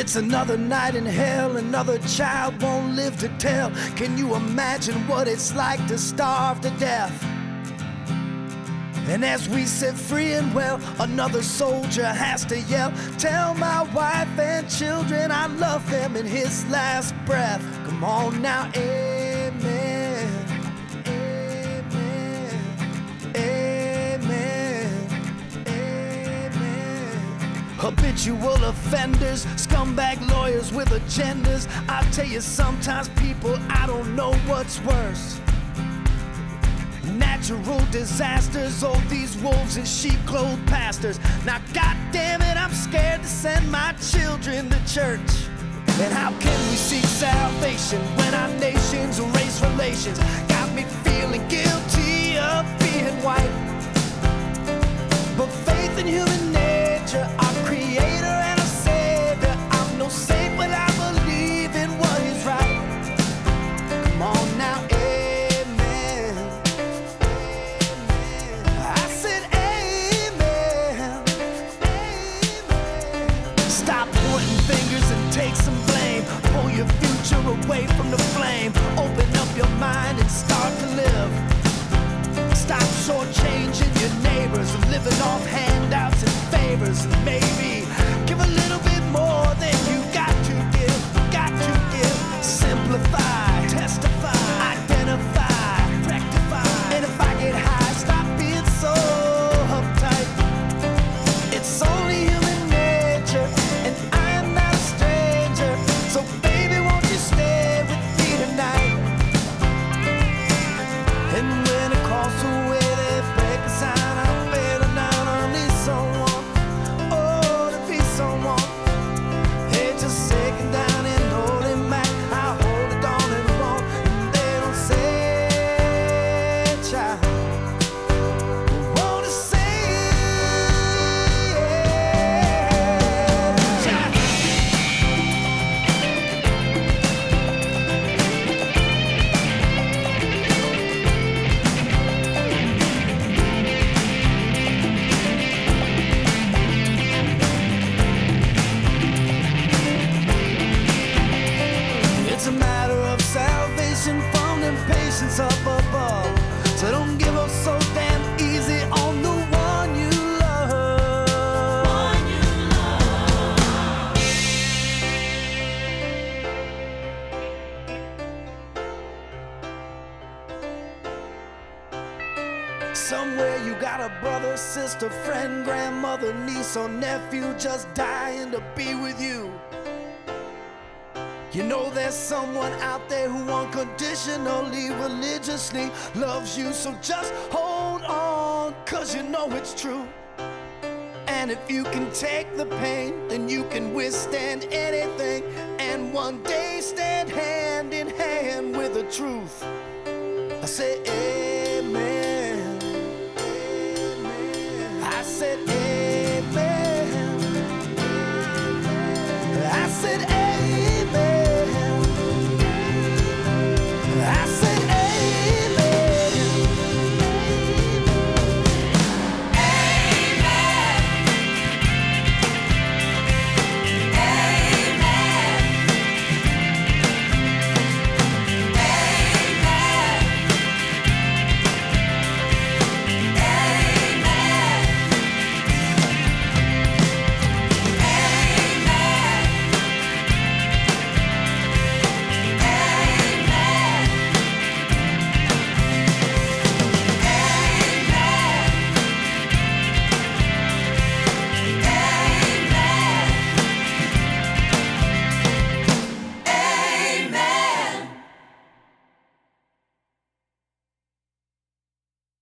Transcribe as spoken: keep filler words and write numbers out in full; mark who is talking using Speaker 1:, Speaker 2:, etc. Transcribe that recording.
Speaker 1: It's another night in hell, another child won't live to tell. Can you imagine what it's like to starve to death? And as we sit free and well, another soldier has to yell, tell my wife and children I love them in his last breath. Come on now, amen, amen, amen, amen. Habitual offenders, scumbag lawyers with agendas. I tell you, sometimes people, I don't know what's worse. Natural disasters, oh these wolves in sheep-clothed pastors. Now goddamn it, I'm scared to send my children to church. And how can we seek salvation when our nation's race relations got me feeling guilty of being white? But faith in human nature, our creator and our savior, I'm no saint without believing what is right. Come on now, take some blame, pull your future away from the flame. Open up your mind and start to live. Stop shortchanging your neighbors, living off handouts and favors. And maybe give a little bit more than you got to give, got to give. Simplify, testify, identify, rectify. And if I get high, stop being so uptight. It's only human nature, and I am not a stranger. So baby, won't you stay with me tonight? And when across the way they break a sign, I'm better down on need someone, oh, to be someone. Hey, just take it down and hold it back. I hold it on and won't, and they don't say, child. From impatience up above. So don't give up so damn easy on the one you love. One you love. Somewhere you got a brother, sister, friend, grandmother, niece, or nephew just dying to be with you. You know there's someone out there who unconditionally, religiously loves you. So just hold on, cause you know it's true. And if you can take the pain, then you can withstand anything, and one day stand hand in hand with the truth. I say, hey.